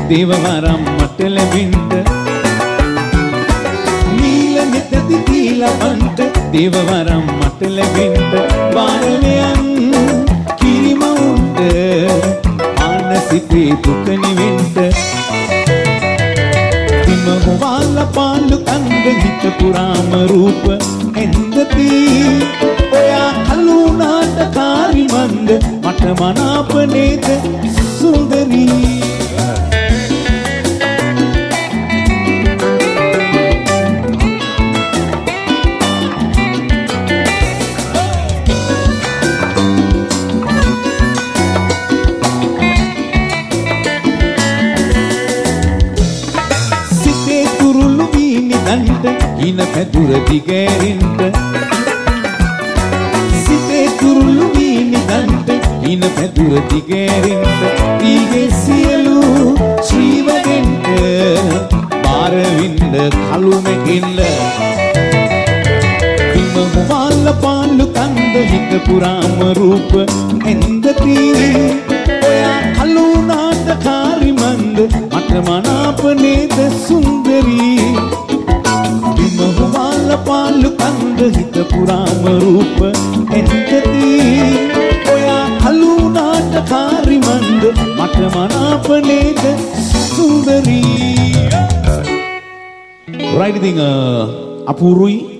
දේවවරම් මට ලැබෙන්න නීල නෙතති දීලවන්ට දේවවරම් මට ලැබෙන්න බාරලයන් කිරිමවුන්ට මානසිකේ දුක නිවෙන්න බිම හොවාල පාලු කන්ද හිත පුරාම රූප එන්දති ඔයා කලුනාට කාරිමන්ද මට මනාප නේද සුන්දරී ඉන පැදුර දිගෑරින්ට සිතේ තුරුළු වීනිදන්ට ඉන පැදුර දිගෑරින්ට ඊගේ සියලු ශ්‍රීවගෙන්ට බාරවින්ද කළුමැකිල්ල බිම හොවාල පාලු කන්ද හිත පුරාම රූප එන්දති ඔයා කළුනාට කාරිමන්ද මට මනාප නේද සුන්දරී මහුවාල පාලු කන්ද හිත පුරාම රූප එන්දති ඔයා කලුනාට කාරිමන්ද මට මනාප නේද සුන්දරී right ඉතින් අපූරුයි